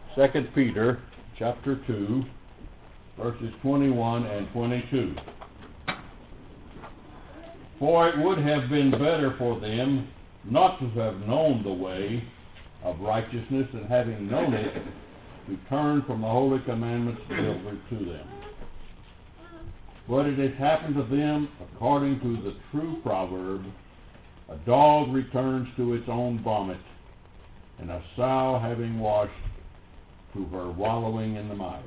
2 Peter chapter 2, verses 21 and 22. For it would have been better for them not to have known the way of righteousness, and having known it, to turn from the holy commandments delivered to them. But it has happened to them according to the true proverb, a dog returns to its own vomit, and a sow having washed to her wallowing in the mire.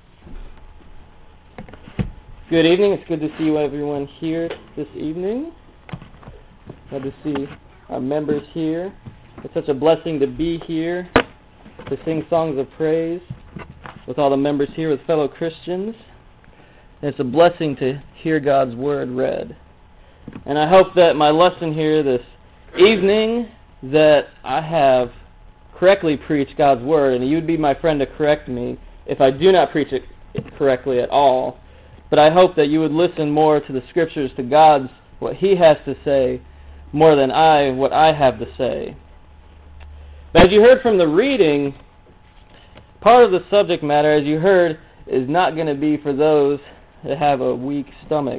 Good evening. It's good to see everyone here this evening. Glad to see our members here. It's such a blessing to be here, to sing songs of praise with all the members here, with fellow Christians. And it's a blessing to hear God's Word read. And I hope that my lesson here this evening, that I have correctly preached God's Word, and you'd be my friend to correct me if I do not preach it correctly at all. But I hope that you would listen more to the Scriptures, to God's, what He has to say, more than what I have to say. But as you heard from the reading, part of the subject matter, as you heard, is not going to be for those that have a weak stomach.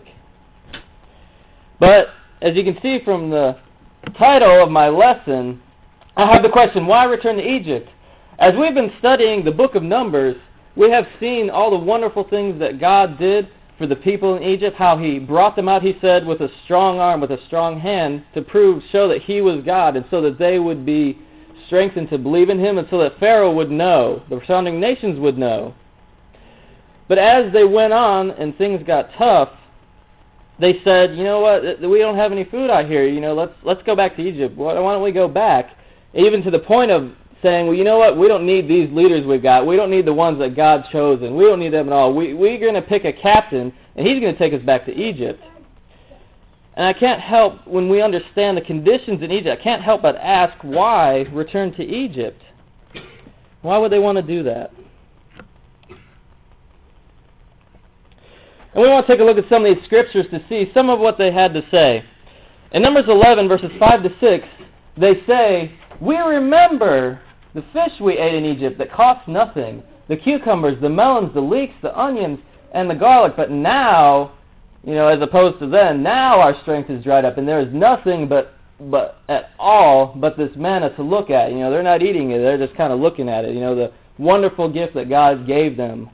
But as you can see from the title of my lesson, I have the question, why return to Egypt? As we've been studying the book of Numbers, we have seen all the wonderful things that God did for the people in Egypt, how He brought them out, He said, with a strong arm, with a strong hand, to show that He was God, and so that they would be strengthened to believe in Him, and so that Pharaoh would know, the surrounding nations would know. But as they went on and things got tough, they said, you know what, we don't have any food out here, let's go back to Egypt. Why don't we go back? Even to the point of saying, well, you know what, we don't need these leaders we've got. We don't need the ones that God chosen. We don't need them at all. We're going to pick a captain, and he's going to take us back to Egypt. And I can't help, when we understand the conditions in Egypt, I can't help but ask, why return to Egypt? Why would they want to do that? And we want to take a look at some of these scriptures to see some of what they had to say. In Numbers 11, verses 5 to 6, they say, we remember the fish we ate in Egypt that cost nothing, the cucumbers, the melons, the leeks, the onions, and the garlic. But now, as opposed to then, now our strength is dried up, and there is nothing but at all but this manna to look at. They're not eating it, they're just kind of looking at it, the wonderful gift that God gave them.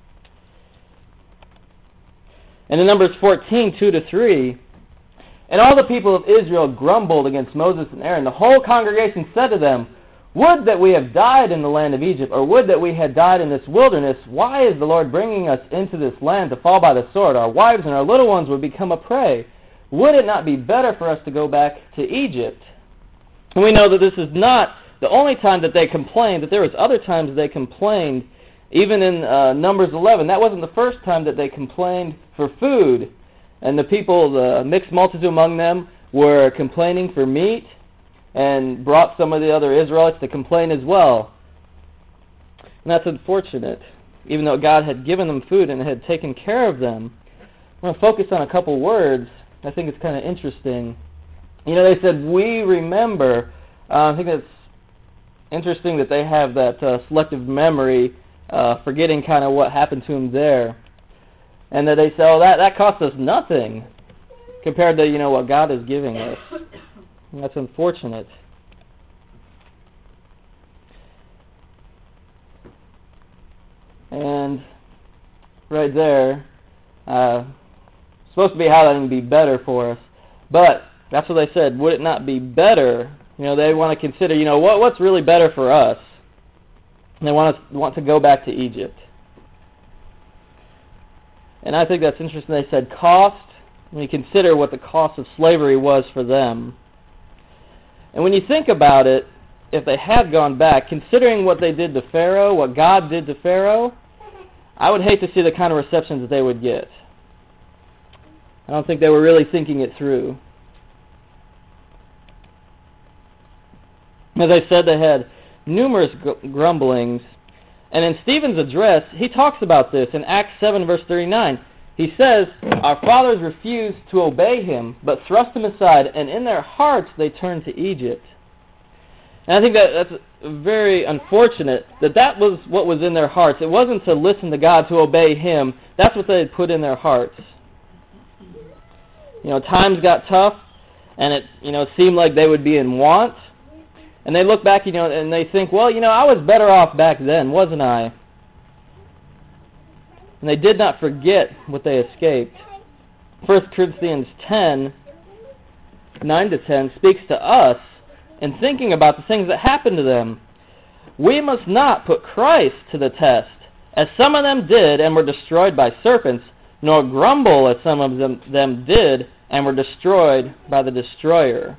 And in Numbers 14, 2 to 3, and all the people of Israel grumbled against Moses and Aaron. The whole congregation said to them, would that we have died in the land of Egypt, or would that we had died in this wilderness. Why is the Lord bringing us into this land to fall by the sword? Our wives and our little ones would become a prey. Would it not be better for us to go back to Egypt? And we know that this is not the only time that they complained, that there was other times they complained. Even in Numbers 11, that wasn't the first time that they complained for food. And the people, the mixed multitude among them, were complaining for meat, and brought some of the other Israelites to complain as well. And that's unfortunate, even though God had given them food and had taken care of them. I want to focus on a couple words. I think it's kind of interesting. They said, we remember. I think it's interesting that they have that selective memory, forgetting kind of what happened to them there. And that they say, oh, that cost us nothing compared to, what God is giving us. And that's unfortunate. And right there, supposed to be how that can be better for us. But that's what they said. Would it not be better? They want to consider, what's really better for us? And they want to go back to Egypt. And I think that's interesting. They said cost, when you consider what the cost of slavery was for them. And when you think about it, if they had gone back, considering what they did to Pharaoh, what God did to Pharaoh, I would hate to see the kind of receptions that they would get. I don't think they were really thinking it through. As I said, they had numerous grumblings. And in Stephen's address, he talks about this in Acts 7, verse 39. He says, our fathers refused to obey him, but thrust him aside, and in their hearts they turned to Egypt. And I think that's very unfortunate that was what was in their hearts. It wasn't to listen to God, to obey Him. That's what they had put in their hearts. Times got tough, and it seemed like they would be in want. And they look back, and they think, well, I was better off back then, wasn't I? And they did not forget what they escaped. 1 Corinthians 10, 9-10 speaks to us in thinking about the things that happened to them. We must not put Christ to the test, as some of them did and were destroyed by serpents, nor grumble as some of them did and were destroyed by the destroyer.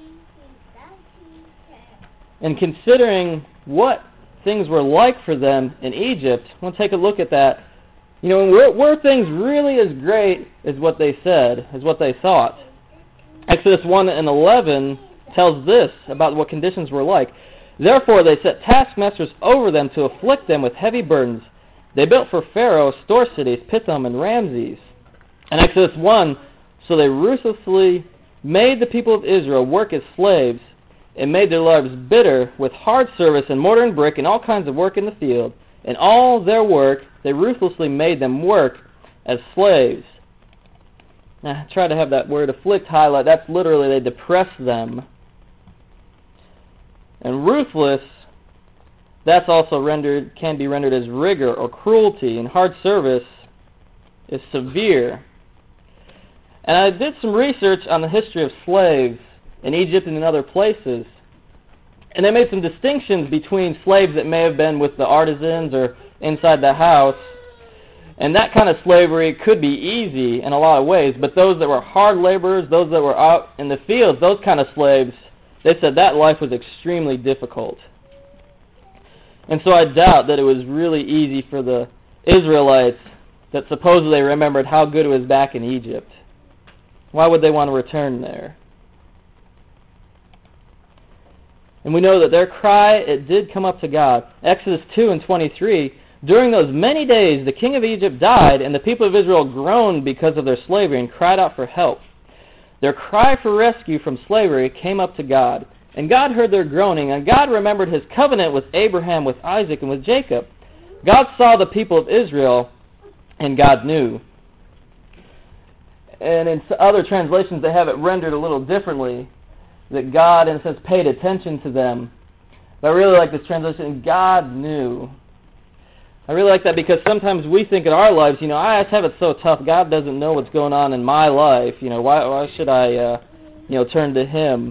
And considering what things were like for them in Egypt, we'll take a look at that. Were things really as great as what they said, as what they thought? Exodus 1:11 tells this about what conditions were like. Therefore they set taskmasters over them to afflict them with heavy burdens. They built for Pharaoh store cities, Pithom and Ramses. In Exodus 1, so they ruthlessly made the people of Israel work as slaves, and made their lives bitter with hard service and mortar and brick and all kinds of work in the field. In all their work, they ruthlessly made them work as slaves. Now, I try to have that word afflict highlight. That's literally they depressed them. And ruthless, that's also can be rendered as rigor or cruelty, and hard service is severe. And I did some research on the history of slaves in Egypt and in other places, and they made some distinctions between slaves that may have been with the artisans or inside the house, and that kind of slavery could be easy in a lot of ways, but those that were hard laborers, those that were out in the fields, those kind of slaves, they said that life was extremely difficult. And so I doubt that it was really easy for the Israelites that supposedly remembered how good it was back in Egypt. Why would they want to return there? And we know that their cry, it did come up to God. Exodus 2:23, during those many days the king of Egypt died, and the people of Israel groaned because of their slavery and cried out for help. Their cry for rescue from slavery came up to God. And God heard their groaning, and God remembered His covenant with Abraham, with Isaac, and with Jacob. God saw the people of Israel, and God knew. And in other translations, they have it rendered a little differently, that God, in a sense, paid attention to them. But I really like this translation, God knew. I really like that because sometimes we think in our lives, I just have it so tough, God doesn't know what's going on in my life. Why should I, turn to Him?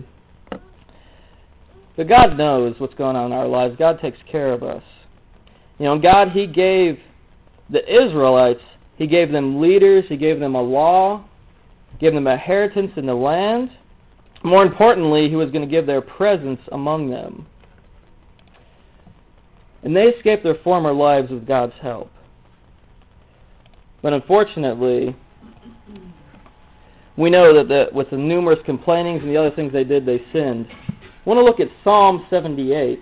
But God knows what's going on in our lives. God takes care of us. God, He gave the Israelites, He gave them leaders, He gave them a law, gave them a inheritance in the land. More importantly, He was going to give their presence among them. And they escaped their former lives with God's help. But unfortunately, we know that with the numerous complainings and the other things they did, they sinned. I want to look at Psalm 78.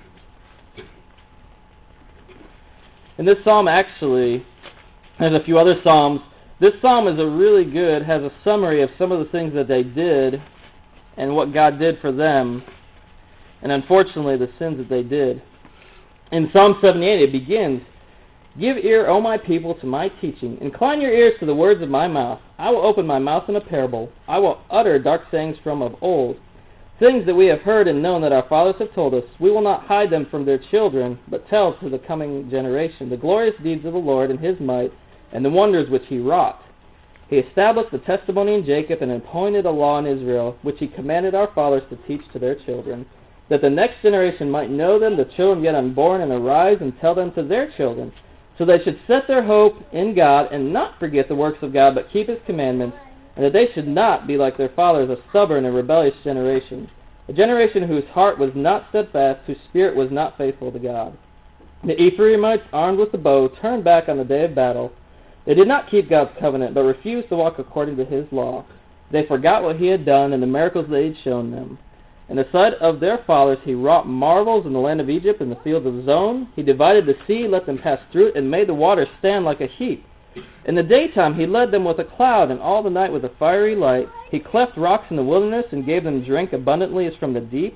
And this psalm actually, there's a few other psalms. This psalm is has a summary of some of the things that they did and what God did for them, and unfortunately the sins that they did. In Psalm 78 it begins, give ear, O my people, to my teaching. Incline your ears to the words of my mouth. I will open my mouth in a parable. I will utter dark sayings from of old. Things that we have heard and known that our fathers have told us. We will not hide them from their children, but tell to the coming generation the glorious deeds of the Lord and His might, and the wonders which He wrought. He established the testimony in Jacob and appointed a law in Israel, which He commanded our fathers to teach to their children, that the next generation might know them, the children yet unborn, and arise and tell them to their children, so they should set their hope in God and not forget the works of God, but keep His commandments, and that they should not be like their fathers, a stubborn and rebellious generation, a generation whose heart was not steadfast, whose spirit was not faithful to God. The Ephraimites, armed with the bow, turned back on the day of battle. They did not keep God's covenant, but refused to walk according to His law. They forgot what He had done and the miracles that He had shown them. In the sight of their fathers He wrought marvels in the land of Egypt, in the fields of Zon. He divided the sea, let them pass through it, and made the waters stand like a heap. In the daytime He led them with a cloud, and all the night with a fiery light. He cleft rocks in the wilderness, and gave them drink abundantly as from the deep.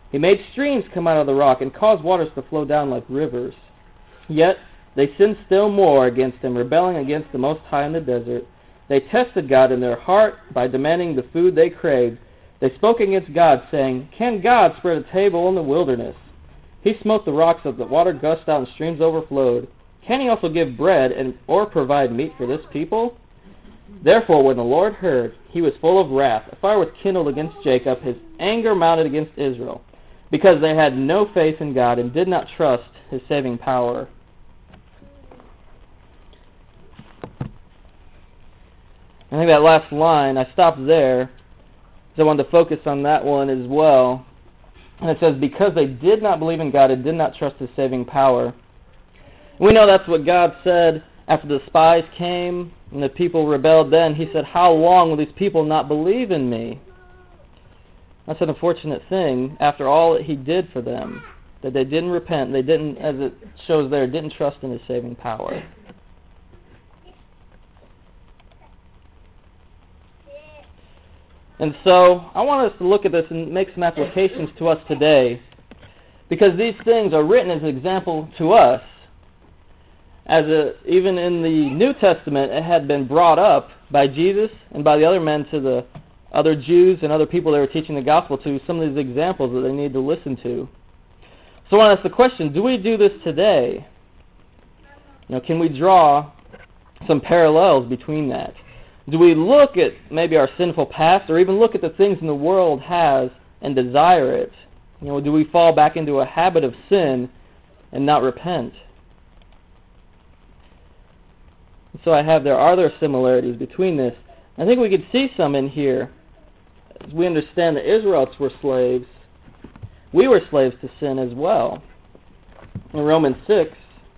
He made streams come out of the rock and caused waters to flow down like rivers. Yet they sinned still more against him, rebelling against the Most High in the desert. They tested God in their heart by demanding the food they craved. They spoke against God, saying, "Can God spread a table in the wilderness? He smote the rocks so that the water gushed out and streams overflowed. Can he also give bread or provide meat for this people?" Therefore, when the Lord heard, he was full of wrath. A fire was kindled against Jacob. His anger mounted against Israel, because they had no faith in God and did not trust his saving power. I think that last line, I stopped there, because I wanted to focus on that one as well. And it says, because they did not believe in God and did not trust his saving power. We know that's what God said after the spies came and the people rebelled then. He said, how long will these people not believe in me? That's an unfortunate thing after all that he did for them, that they didn't repent, they didn't, as it shows there, didn't trust in his saving power. And so I want us to look at this and make some applications to us today, because these things are written as an example to us. Even in the New Testament, it had been brought up by Jesus and by the other men to the other Jews and other people they were teaching the gospel to, some of these examples that they need to listen to. So I want to ask the question, do we do this today? Can we draw some parallels between that? Do we look at maybe our sinful past, or even look at the things in the world has and desire it? Do we fall back into a habit of sin and not repent? So are there similarities between this? I think we could see some in here. As we understand the Israelites were slaves, we were slaves to sin as well. In Romans 6,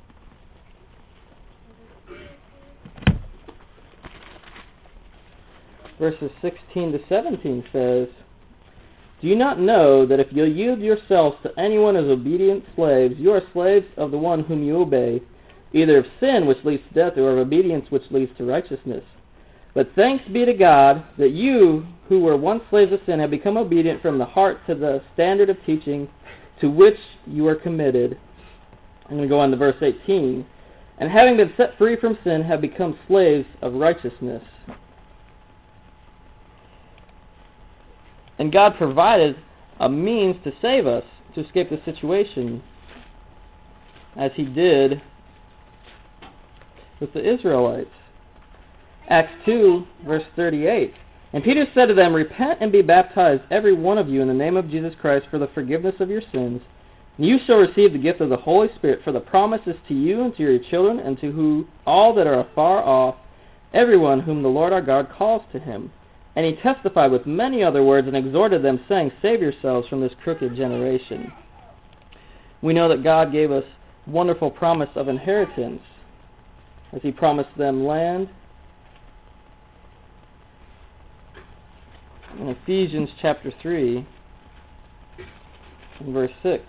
verses 16 to 17 says, "Do you not know that if you yield yourselves to anyone as obedient slaves, you are slaves of the one whom you obey, either of sin, which leads to death, or of obedience, which leads to righteousness? But thanks be to God that you, who were once slaves of sin, have become obedient from the heart to the standard of teaching to which you are committed." I'm going to go on to verse 18. "And having been set free from sin, have become slaves of righteousness." And God provided a means to save us, to escape the situation, as he did with the Israelites. Acts 2, verse 38. "And Peter said to them, Repent and be baptized, every one of you, in the name of Jesus Christ, for the forgiveness of your sins. And you shall receive the gift of the Holy Spirit, for the promise is to you and to your children, and to all that are afar off, everyone whom the Lord our God calls to him. And he testified with many other words and exhorted them, saying, Save yourselves from this crooked generation." We know that God gave us wonderful promise of inheritance, as he promised them land. In Ephesians chapter 3, and verse 6.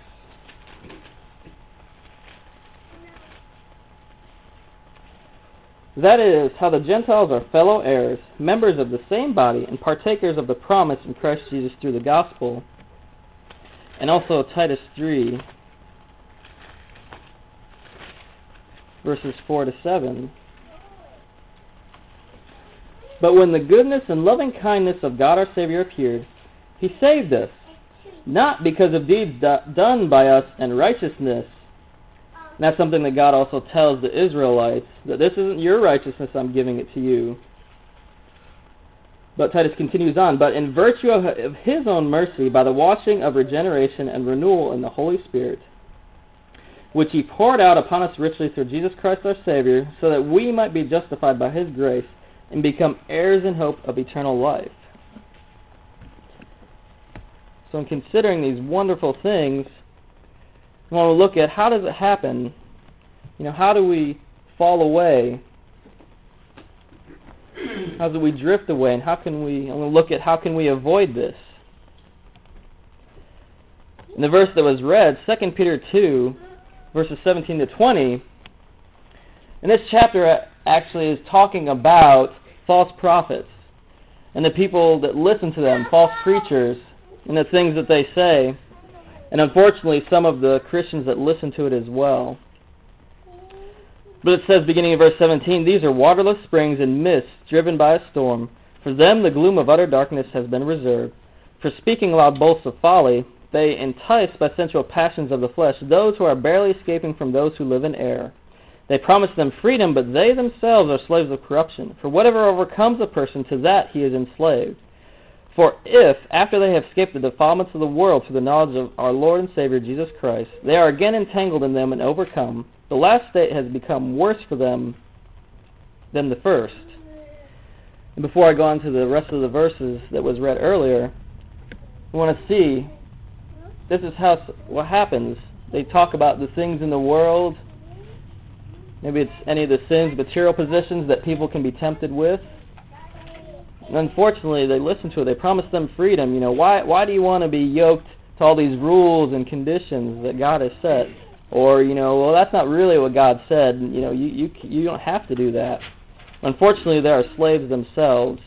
"That is how the Gentiles are fellow heirs, members of the same body, and partakers of the promise in Christ Jesus through the gospel." And also Titus 3, verses 4 to 7. "But when the goodness and loving kindness of God our Savior appeared, he saved us, not because of deeds done by us in righteousness." And that's something that God also tells the Israelites, that this isn't your righteousness, I'm giving it to you. But Titus continues on, "But in virtue of his own mercy, by the washing of regeneration and renewal in the Holy Spirit, which he poured out upon us richly through Jesus Christ our Savior, so that we might be justified by his grace and become heirs in hope of eternal life." So in considering these wonderful things, we want to look at how does it happen? How do we fall away? How do we drift away? And I'm going to look at how can we avoid this? In the verse that was read, 2 Peter 2, verses 17 to 20, and this chapter actually is talking about false prophets and the people that listen to them, false preachers, and the things that they say. and unfortunately some of the Christians that listen to it as well. But it says, beginning in verse 17, "These are waterless springs and mists driven by a storm. For them the gloom of utter darkness has been reserved. For speaking loud boasts of folly, they entice by sensual passions of the flesh those who are barely escaping from those who live in error. They promise them freedom, but they themselves are slaves of corruption. For whatever overcomes a person, to that he is enslaved. For if, after they have escaped the defilements of the world through the knowledge of our Lord and Savior Jesus Christ, they are again entangled in them and overcome, the last state has become worse for them than the first." And before I go on to the rest of the verses that was read earlier, I want to see, this is what happens. They talk about the things in the world. Maybe it's any of the sins, material possessions that people can be tempted with. And unfortunately, they listen to it. They promise them freedom. Why do you want to be yoked to all these rules and conditions that God has set? Or, well, that's not really what God said. You don't have to do that. Unfortunately, they are slaves themselves.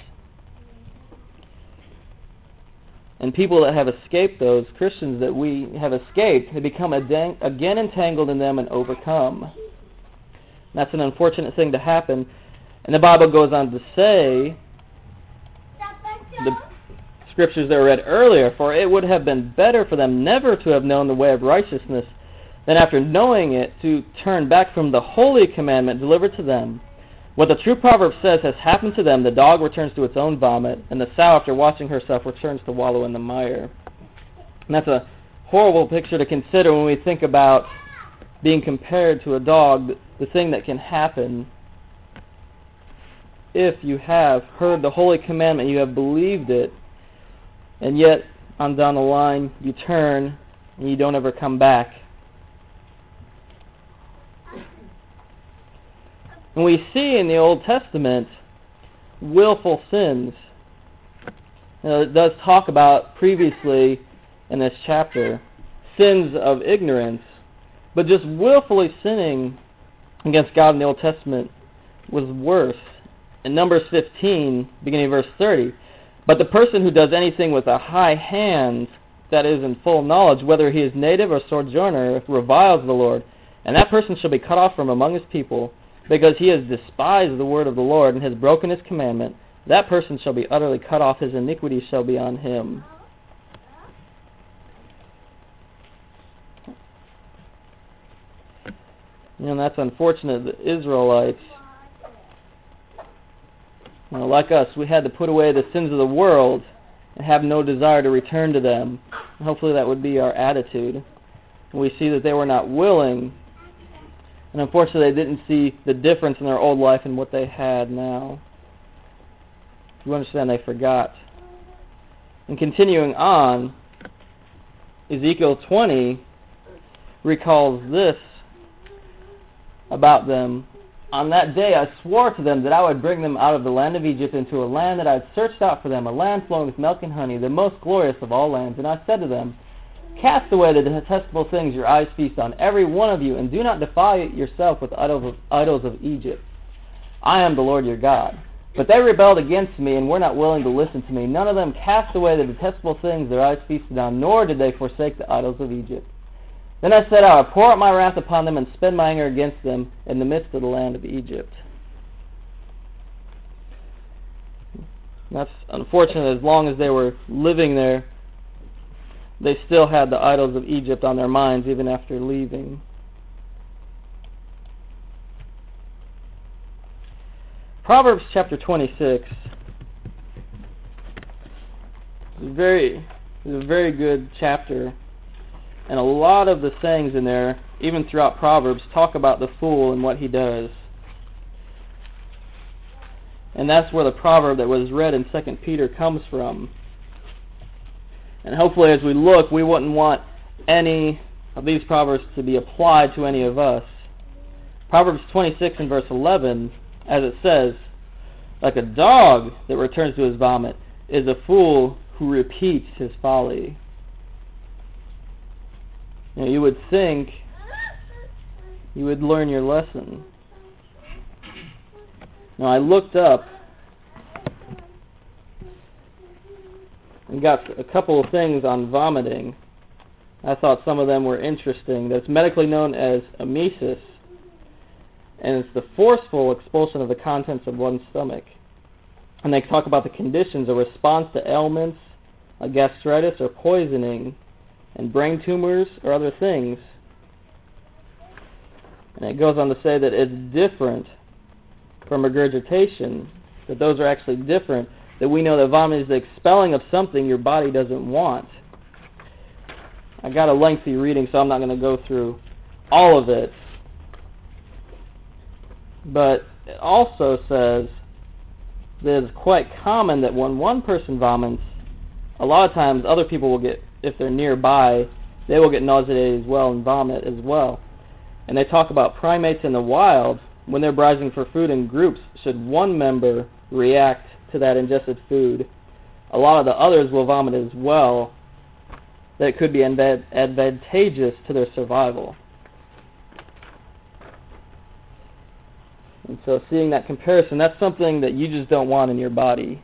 And people that have escaped those, Christians that we have escaped, they become again entangled in them and overcome. That's an unfortunate thing to happen. And the Bible goes on to say, the scriptures that were read earlier, "For it would have been better for them never to have known the way of righteousness, than after knowing it to turn back from the holy commandment delivered to them. What the true proverb says has happened to them: the dog returns to its own vomit, and the sow after washing herself returns to wallow in the mire." And that's a horrible picture to consider when we think about being compared to a dog, the thing that can happen if you have heard the holy commandment, you have believed it, and yet on down the line you turn and you don't ever come back. And we see in the Old Testament willful sins. It does talk about previously in this chapter sins of ignorance, but just willfully sinning against God in the Old Testament was worse. In Numbers 15, beginning of verse 30, "But the person who does anything with a high hand, that is in full knowledge, whether he is native or sojourner, reviles the Lord, and that person shall be cut off from among his people, because he has despised the word of the Lord and has broken his commandment. That person shall be utterly cut off, his iniquity shall be on him." And that's unfortunate. The Israelites, like us, we had to put away the sins of the world and have no desire to return to them. And hopefully that would be our attitude. And we see that they were not willing. And unfortunately, they didn't see the difference in their old life and what they had now. You understand, they forgot. And continuing on, Ezekiel 20 recalls this about them. "On that day I swore to them that I would bring them out of the land of Egypt into a land that I had searched out for them, a land flowing with milk and honey, the most glorious of all lands. And I said to them, Cast away the detestable things your eyes feast on, every one of you, and do not defile yourself with idols of Egypt. I am the Lord your God. But they rebelled against me and were not willing to listen to me. None of them cast away the detestable things their eyes feasted on, nor did they forsake the idols of Egypt. Then I said, I will pour out my wrath upon them and spend my anger against them in the midst of the land of Egypt." That's unfortunate. As long as they were living there, they still had the idols of Egypt on their minds even after leaving. Proverbs chapter 26 is a very good chapter, and a lot of the sayings in there, even throughout Proverbs, talk about the fool and what he does. And that's where the proverb that was read in 2 Peter comes from. And hopefully as we look, we wouldn't want any of these proverbs to be applied to any of us. Proverbs 26 and verse 11, as it says, "Like a dog that returns to his vomit is a fool who repeats his folly." Now, you would think you would learn your lesson. Now, I looked up and got a couple of things on vomiting. I thought some of them were interesting. That's medically known as emesis, and it's the forceful expulsion of the contents of one's stomach. And they talk about the conditions, a response to ailments, like gastritis or poisoning, and brain tumors or other things. And it goes on to say that it's different from regurgitation, that those are actually different, that we know that vomit is the expelling of something your body doesn't want. I got a lengthy reading, so I'm not going to go through all of it. But it also says that it's quite common that when one person vomits, a lot of times other people will get, if they're nearby, they will get nauseated as well and vomit as well. And they talk about primates in the wild, when they're browsing for food in groups, should one member react to that ingested food, a lot of the others will vomit as well. That could be advantageous to their survival. And so seeing that comparison, that's something that you just don't want in your body.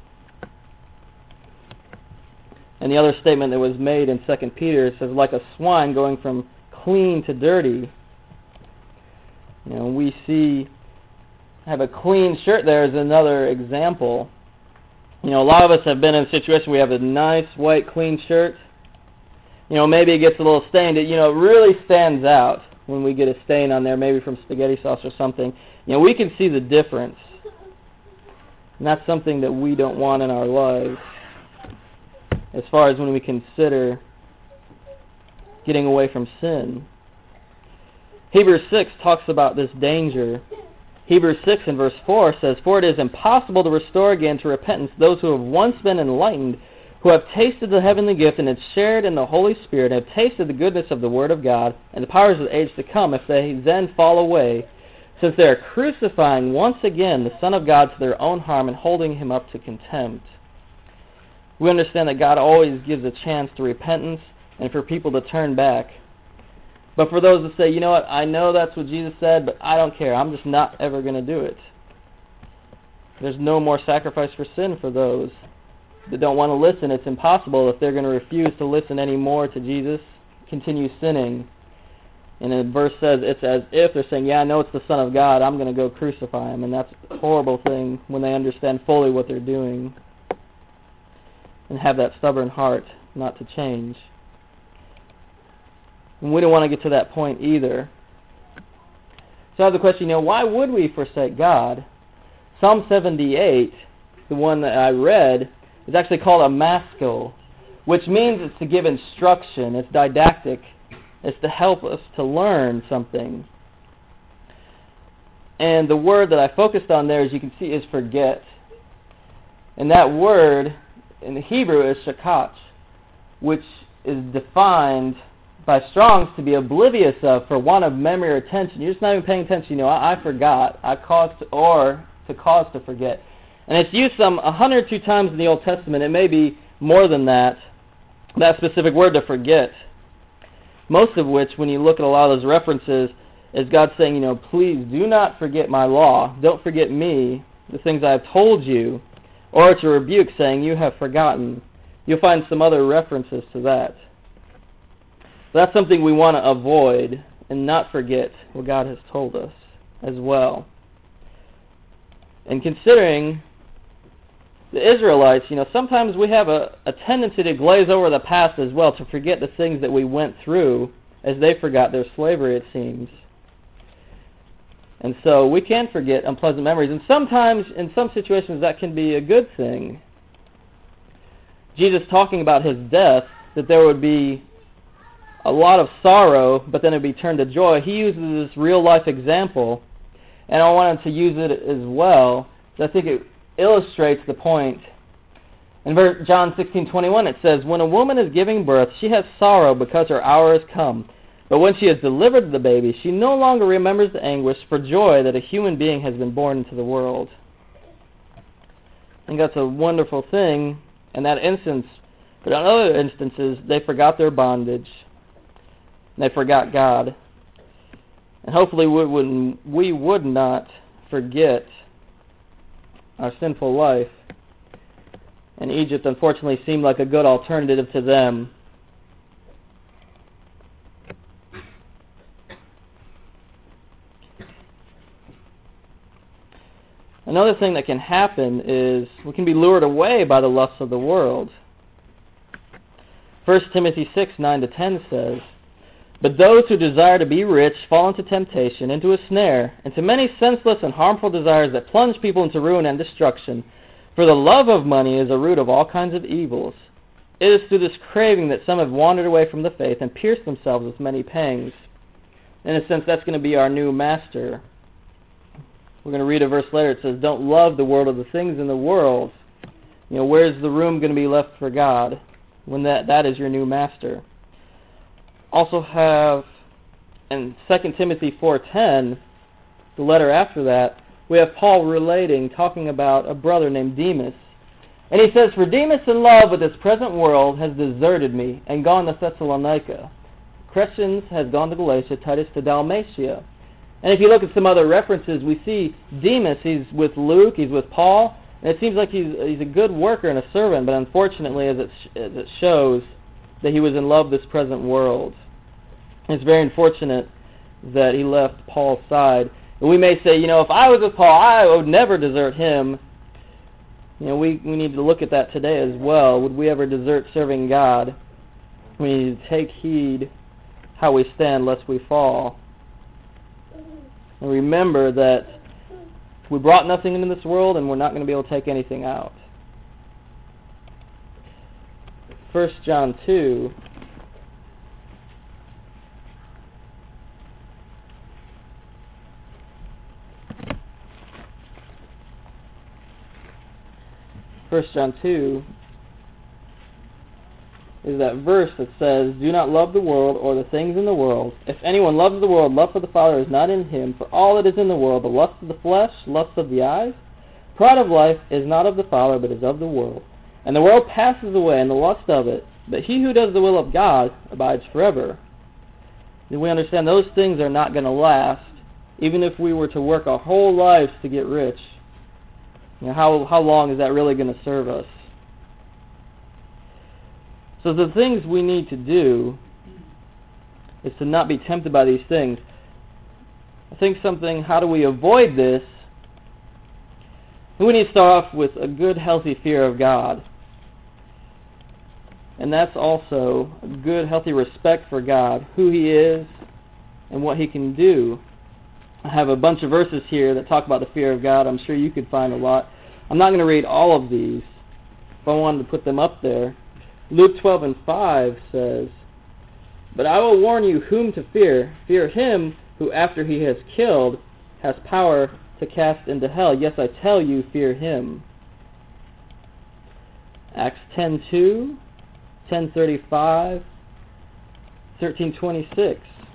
And the other statement that was made in 2 Peter says, like a swine going from clean to dirty. You know, we see, have a clean shirt there as another example. You know, a lot of us have been in a situation where we have a nice, white, clean shirt. You know, maybe it gets a little stained. It really stands out when we get a stain on there, maybe from spaghetti sauce or something. You know, we can see the difference. And that's something that we don't want in our lives, as far as when we consider getting away from sin. Hebrews 6 talks about this danger. Hebrews 6 in verse 4 says, "For it is impossible to restore again to repentance those who have once been enlightened, who have tasted the heavenly gift and have shared in the Holy Spirit, and have tasted the goodness of the Word of God and the powers of the age to come, if they then fall away, since they are crucifying once again the Son of God to their own harm and holding him up to contempt." We understand that God always gives a chance to repentance and for people to turn back. But for those that say, you know what, I know that's what Jesus said, but I don't care. I'm just not ever going to do it. There's no more sacrifice for sin for those that don't want to listen. It's impossible if they're going to refuse to listen anymore to Jesus, continue sinning. And the verse says it's as if they're saying, yeah, I know it's the Son of God, I'm going to go crucify him. And that's a horrible thing when they understand fully what they're doing and have that stubborn heart not to change. And we don't want to get to that point either. So I have the question, why would we forsake God? Psalm 78, the one that I read, is actually called a maskil, which means it's to give instruction, it's didactic, it's to help us to learn something. And the word that I focused on there, as you can see, is forget. And that word in the Hebrew is shakach, which is defined by Strong's to be oblivious of, for want of memory or attention. You're just not even paying attention. I forgot. I caused to, or to cause to forget. And it's used some 102 times in the Old Testament. It may be more than that specific word to forget. Most of which, when you look at a lot of those references, is God saying, please do not forget my law. Don't forget me, the things I have told you. Or it's a rebuke saying, you have forgotten. You'll find some other references to that. That's something we want to avoid and not forget what God has told us as well. And considering the Israelites, sometimes we have a tendency to glaze over the past as well, to forget the things that we went through as they forgot their slavery, it seems. And so we can forget unpleasant memories. And sometimes, in some situations, that can be a good thing. Jesus talking about his death, that there would be a lot of sorrow, but then it would be turned to joy. He uses this real-life example, and I wanted to use it as well. So I think it illustrates the point. In John 16:21, it says, "When a woman is giving birth, she has sorrow because her hour has come. But when she has delivered the baby, she no longer remembers the anguish for joy that a human being has been born into the world." I think that's a wonderful thing in that instance. But in other instances, they forgot their bondage. They forgot God. And hopefully we would not forget our sinful life. And Egypt, unfortunately, seemed like a good alternative to them. Another thing that can happen is we can be lured away by the lusts of the world. 1 Timothy 6, 9-10 says, "But those who desire to be rich fall into temptation, into a snare, into many senseless and harmful desires that plunge people into ruin and destruction. For the love of money is a root of all kinds of evils. It is through this craving that some have wandered away from the faith and pierced themselves with many pangs." In a sense, that's going to be our new master. We're going to read a verse later. It says, "Don't love the world or the things in the world." Where's the room going to be left for God when that is your new master? Also have in 2 Timothy 4:10, the letter after that, we have Paul talking about a brother named Demas. And he says, "For Demas in love with this present world has deserted me and gone to Thessalonica. Crescens has gone to Galatia, Titus to Dalmatia." And if you look at some other references, we see Demas, he's with Luke, he's with Paul, and it seems like he's a good worker and a servant, but unfortunately, as it shows, that he was in love with this present world. And it's very unfortunate that he left Paul's side. And we may say, if I was with Paul, I would never desert him. We need to look at that today as well. Would we ever desert serving God? We need to take heed how we stand lest we fall. And remember that we brought nothing into this world and we're not going to be able to take anything out. 1 John 2. First John 2 is that verse that says, "Do not love the world or the things in the world. If anyone loves the world, love for the Father is not in him. For all that is in the world, the lust of the flesh, lust of the eyes, pride of life, is not of the Father, but is of the world. And the world passes away, and the lust of it. But he who does the will of God abides forever." And we understand those things are not going to last, even if we were to work our whole lives to get rich. How long is that really going to serve us? So the things we need to do is to not be tempted by these things. I think how do we avoid this? We need to start off with a good, healthy fear of God. And that's also a good, healthy respect for God, who He is, and what He can do. I have a bunch of verses here that talk about the fear of God. I'm sure you could find a lot. I'm not going to read all of these, but I wanted to put them up there. Luke 12:5 says, "But I will warn you whom to fear. Fear him who after he has killed has power to cast into hell. Yes, I tell you, fear him." Acts 10:2, 10:35, 13:26.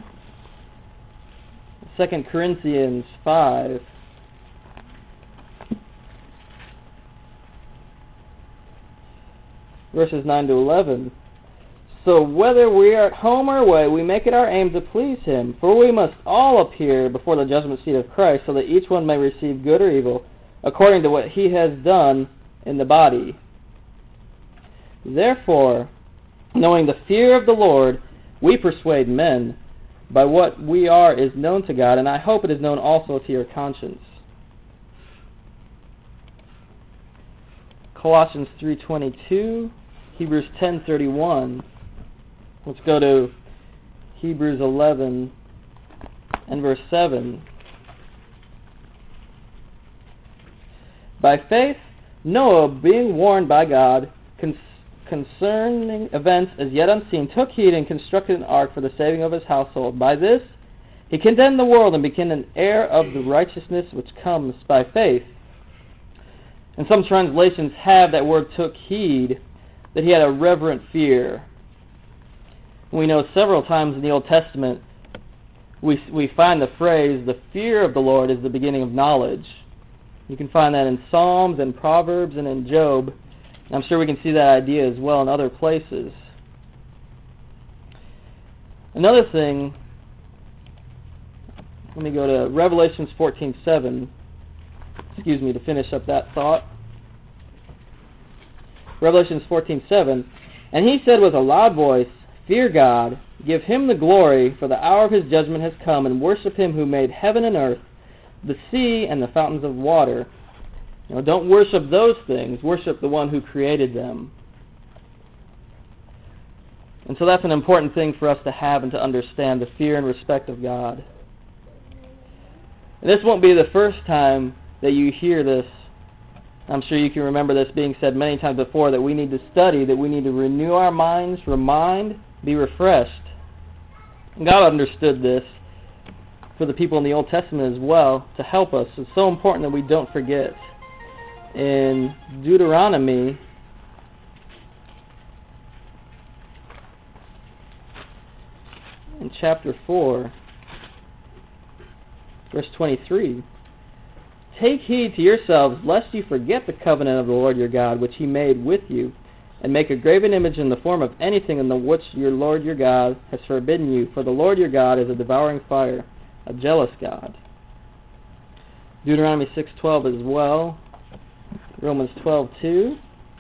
2 Corinthians 5. Verses 9-11. "So whether we are at home or away, we make it our aim to please Him. For we must all appear before the judgment seat of Christ, so that each one may receive good or evil, according to what he has done in the body. Therefore, knowing the fear of the Lord, we persuade men. By what we are is known to God, and I hope it is known also to your conscience." Colossians 3:22, Hebrews 10:31. Let's go to Hebrews 11 and verse 7. "By faith, Noah, being warned by God concerning events as yet unseen, took heed and constructed an ark for the saving of his household. By this he condemned the world and became an heir of the righteousness which comes by faith." And some translations have that word "took heed," that he had a reverent fear. We know several times in the Old Testament we find the phrase, "the fear of the Lord is the beginning of knowledge." You can find that in Psalms and Proverbs and in Job. I'm sure we can see that idea as well in other places. Another thing, let me go to Revelations 14:7. To finish up that thought. Revelations 14:7. "And he said with a loud voice, Fear God, give him the glory, for the hour of his judgment has come, and worship him who made heaven and earth, the sea and the fountains of water." Don't worship those things. Worship the one who created them. And so that's an important thing for us to have and to understand, the fear and respect of God. And this won't be the first time that you hear this. I'm sure you can remember this being said many times before, that we need to study, that we need to renew our minds, remind, be refreshed. And God understood this for the people in the Old Testament as well, to help us. It's so important that we don't forget. In Deuteronomy, in chapter 4, verse 23, "Take heed to yourselves, lest you forget the covenant of the Lord your God, which he made with you, and make a graven image in the form of anything in the which your Lord your God has forbidden you. For the Lord your God is a devouring fire, a jealous God." Deuteronomy 6:12 as well. Romans 12:2.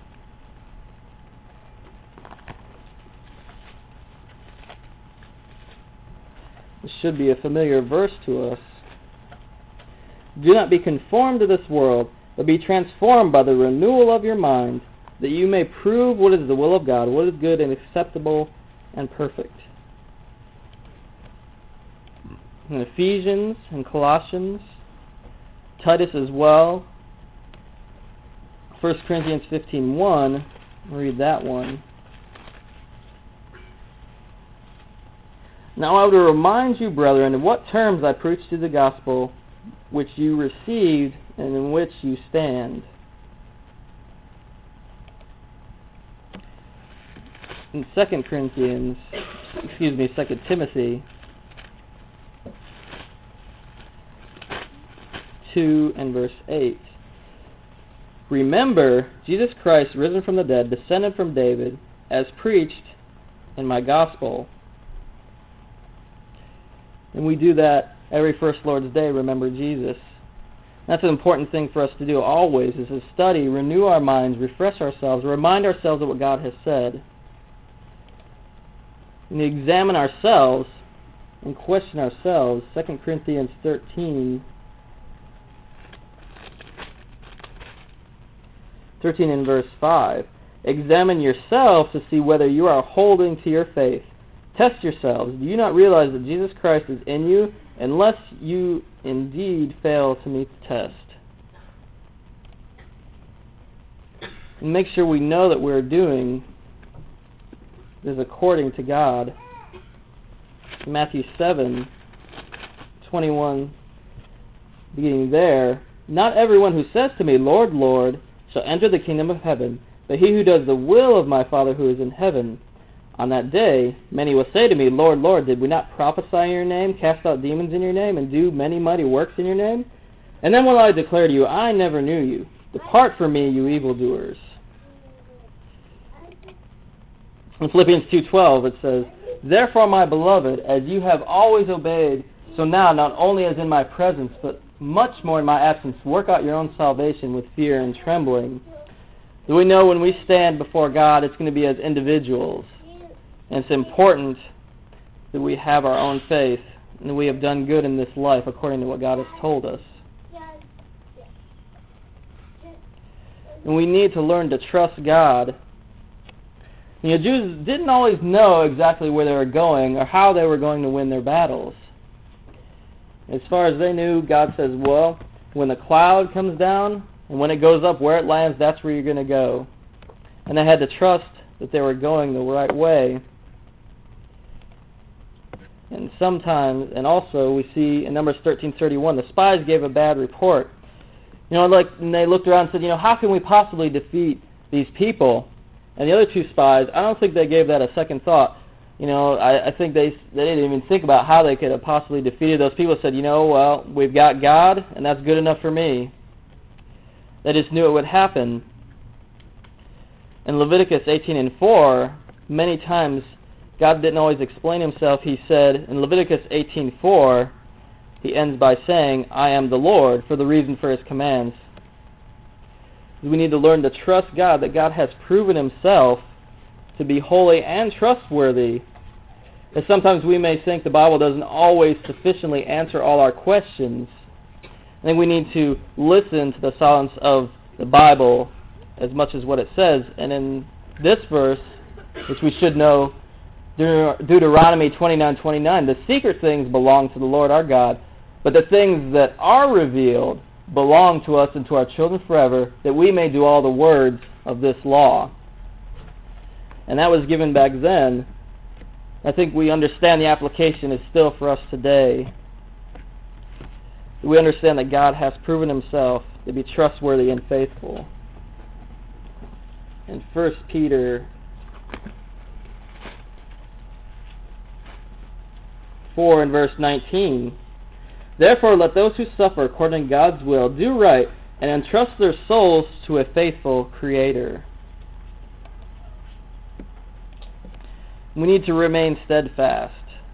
This should be a familiar verse to us. "Do not be conformed to this world, but be transformed by the renewal of your mind, that you may prove what is the will of God, what is good and acceptable and perfect." In Ephesians and Colossians, Titus as well. 1 Corinthians 15:1, I'll read that one. "Now I would remind you, brethren, in what terms I preached you the gospel, which you received and in which you stand." In 2 Timothy 2 and verse 8. "Remember Jesus Christ, risen from the dead, descended from David, as preached in my gospel." And we do that every first Lord's Day, remember Jesus. That's an important thing for us to do always, is to study, renew our minds, refresh ourselves, remind ourselves of what God has said. And examine ourselves and question ourselves. 2 Corinthians 13 in verse 5. "Examine yourselves to see whether you are holding to your faith. Test yourselves. Do you not realize that Jesus Christ is in you, unless you indeed fail to meet the test?" And make sure we know that we're doing this according to God. Matthew 7:21, beginning there, "Not everyone who says to me, 'Lord, Lord,' shall enter the kingdom of heaven, but he who does the will of my Father who is in heaven. On that day, many will say to me, 'Lord, Lord, did we not prophesy in your name, cast out demons in your name, and do many mighty works in your name?' And then will I declare to you, 'I never knew you. Depart from me, you evildoers.'" In Philippians 2:12 it says, "Therefore, my beloved, as you have always obeyed, so now, not only as in my presence, but much more in my absence, work out your own salvation with fear and trembling." So we know when we stand before God, it's going to be as individuals. And it's important that we have our own faith and that we have done good in this life according to what God has told us. And we need to learn to trust God. Jews didn't always know exactly where they were going or how they were going to win their battles. As far as they knew, God says, well, when the cloud comes down and when it goes up, where it lands, that's where you're going to go. And they had to trust that they were going the right way. And sometimes, and also we see in Numbers 13:31, the spies gave a bad report. And they looked around and said, how can we possibly defeat these people? And the other two spies, I don't think they gave that a second thought. I think they didn't even think about how they could have possibly defeated those people. Said, well, we've got God, and that's good enough for me. They just knew it would happen. In Leviticus 18:4, many times God didn't always explain himself. He said, in Leviticus 18:4, he ends by saying, "I am the Lord," for the reason for his commands. We need to learn to trust God, that God has proven himself to be holy and trustworthy. And sometimes we may think the Bible doesn't always sufficiently answer all our questions. I think we need to listen to the silence of the Bible as much as what it says. And in this verse, which we should know, Deuteronomy 29:29, the secret things belong to the Lord our God, but the things that are revealed belong to us and to our children forever, that we may do all the words of this law. And that was given back then. I think we understand the application is still for us today. We understand that God has proven himself to be trustworthy and faithful. In 1 Peter 4 and verse 19, therefore let those who suffer according to God's will do right and entrust their souls to a faithful Creator. We need to remain steadfast.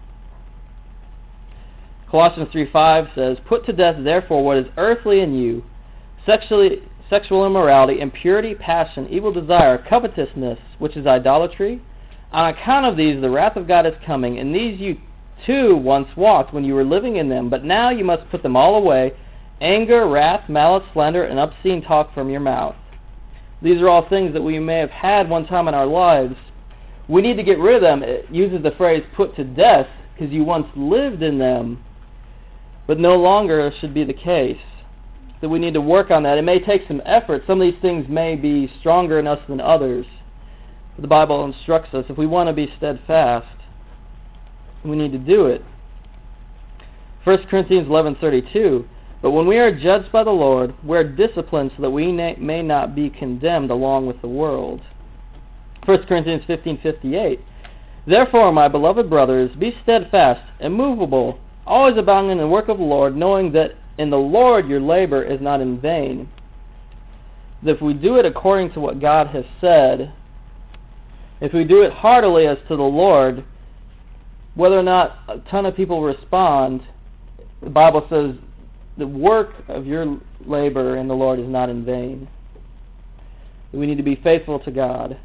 Colossians 3:5 says, put to death therefore what is earthly in you, sexual immorality, impurity, passion, evil desire, covetousness, which is idolatry. On account of these the wrath of God is coming, and these you too once walked when you were living in them, but now you must put them all away, anger, wrath, malice, slander, and obscene talk from your mouth. These are all things that we may have had one time in our lives. We need to get rid of them. It uses the phrase put to death because you once lived in them, but no longer should be the case. So we need to work on that. It may take some effort. Some of these things may be stronger in us than others. But the Bible instructs us if we want to be steadfast, we need to do it. 1 Corinthians 11:32, but when we are judged by the Lord, we are disciplined so that we may not be condemned along with the world. 1 Corinthians 15:58, therefore, my beloved brothers, be steadfast, immovable, always abounding in the work of the Lord, knowing that in the Lord your labor is not in vain. That if we do it according to what God has said, if we do it heartily as to the Lord, whether or not a ton of people respond, the Bible says the work of your labor in the Lord is not in vain. We need to be faithful to God.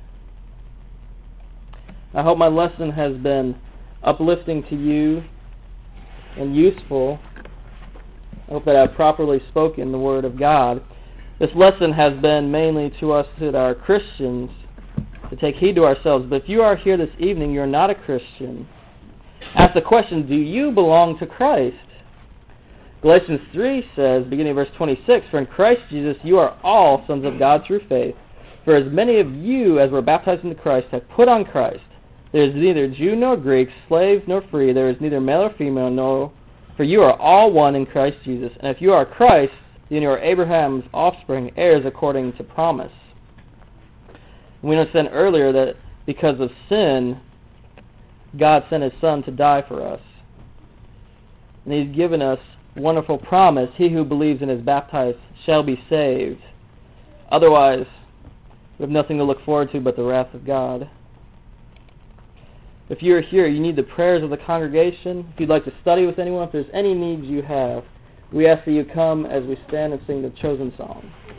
I hope my lesson has been uplifting to you and useful. I hope that I've properly spoken the Word of God. This lesson has been mainly to us that are Christians to take heed to ourselves. But if you are here this evening, you're not a Christian. Ask the question, do you belong to Christ? Galatians 3 says, beginning of verse 26, for in Christ Jesus you are all sons of God through faith. For as many of you as were baptized into Christ have put on Christ. There is neither Jew nor Greek, slave nor free, there is neither male or female, no, for you are all one in Christ Jesus. And if you are Christ, then you are Abraham's offspring, heirs according to promise. We understand earlier that because of sin, God sent his Son to die for us. And he's given us a wonderful promise, he who believes and is baptized shall be saved. Otherwise, we have nothing to look forward to but the wrath of God. If you're here, you need the prayers of the congregation. If you'd like to study with anyone, if there's any needs you have, we ask that you come as we stand and sing the chosen song.